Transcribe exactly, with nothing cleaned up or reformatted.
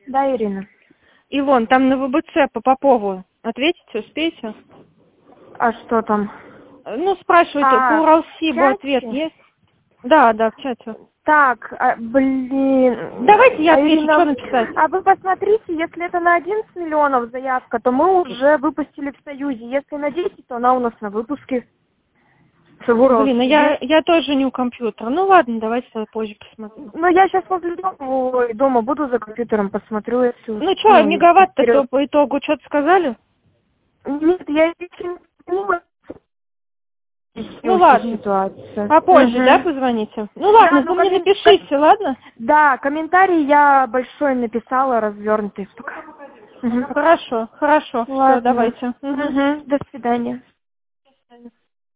Да, Ирина. Илон, там на ВБЦ по Попову ответите, успеете? А что там? Ну, спрашивайте, А, по Уралсибу в ответ чате? есть? Да, да, в чате. Так, а, блин. Давайте я А, отвечу, Ирина, что написать. а вы посмотрите, если это на одиннадцать миллионов заявка, то мы уже выпустили в Союзе. Если на десять, то она у нас на выпуске. В Блин, ну я, Уралсибе. я тоже не у компьютера. Ну ладно, давайте тогда позже посмотрим. Ну, я сейчас возле дома, ой, дома буду за компьютером, посмотрю если Ну что, успею, мегаватт-то вперед. то по итогу что-то сказали? Нет, я еще не понимаю Ну всю ладно, ситуацию. попозже, да, Мгм. позвоните? Ну ладно, Да, вы ну мне коммен... напишите, ладно? Да, комментарий я большой написала, развернутый пока. Мгм. Хорошо, хорошо, все, Ладно. давайте. Мгм. Мгм. До свидания.